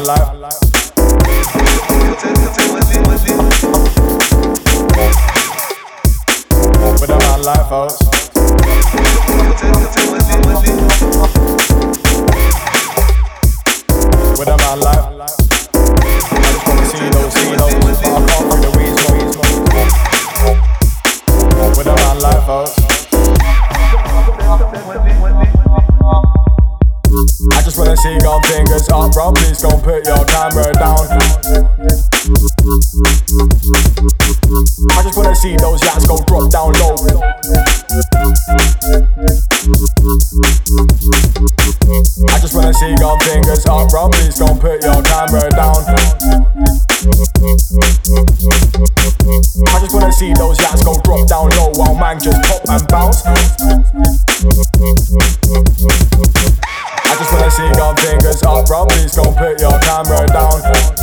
life. With a man life, folks. With a man life. I just wanna see those, but I can't bring the weed smoke. With a man life, folks. I just wanna see your fingers up, bro. Please don't put your camera down. I just wanna see those yaks go drop down low. I just wanna see your fingers up, bro. Please don't put your camera down. I just wanna see those yaks go drop down low while man just pop and bounce. I just wanna see your fingers up, bro. Please don't put your camera down.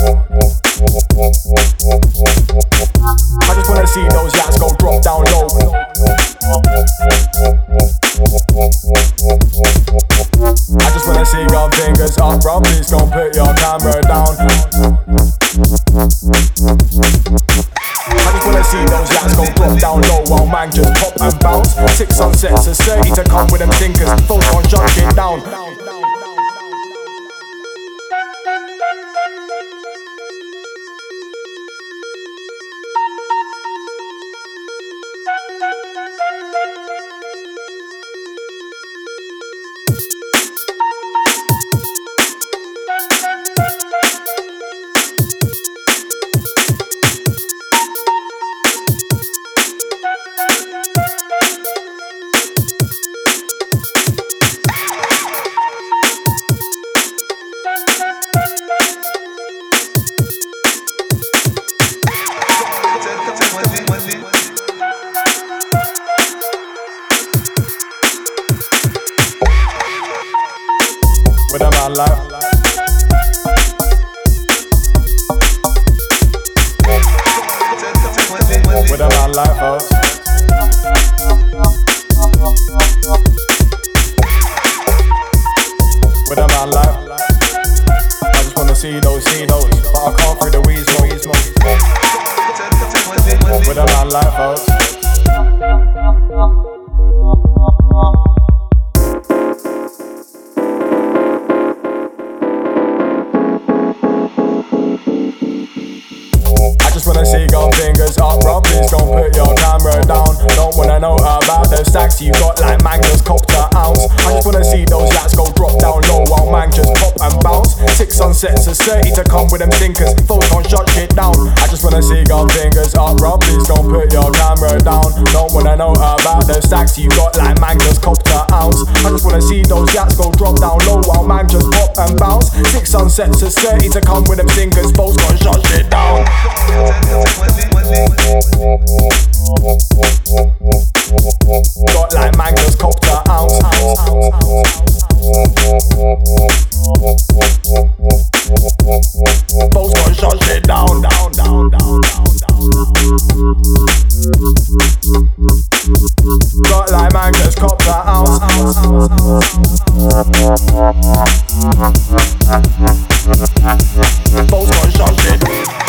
I just wanna see those yaks go drop down low. I just wanna see your fingers up, bro. Please don't put your camera down. I just wanna see those yaks go drop down low while man just pop and bounce. 6 sunsets, it's 30 to come with them thinkers. Folks gon' shut shit down. With a man life. With a man life, folks. With a man life. I just wanna see those, but I can't through the weed smoke. With a man life, folks. I just wanna see your fingers up, bro. Please don't put your camera down. Don't wanna know about the stacks you got like mangoes, cop to ounce. I just wanna see those yaks go drop down low while man just pop and bounce. 6 sunsets, it's 30 to come with them thinkers. Folks gon' shut shit down. I just wanna see your fingers up, bro. Please don't put your camera down. Don't wanna know about the stacks you got like mangoes, cop to ounce. I just wanna see those yaks go drop down low while man just pop and bounce. 6 sunsets, it's 30 to come with them thinkers. Folks gon' shut shit down. Got like mangoes, cop to ounce. Folks gon' shut shit down. Got like mangoes, cop to ounce. Folks gon' shut shit.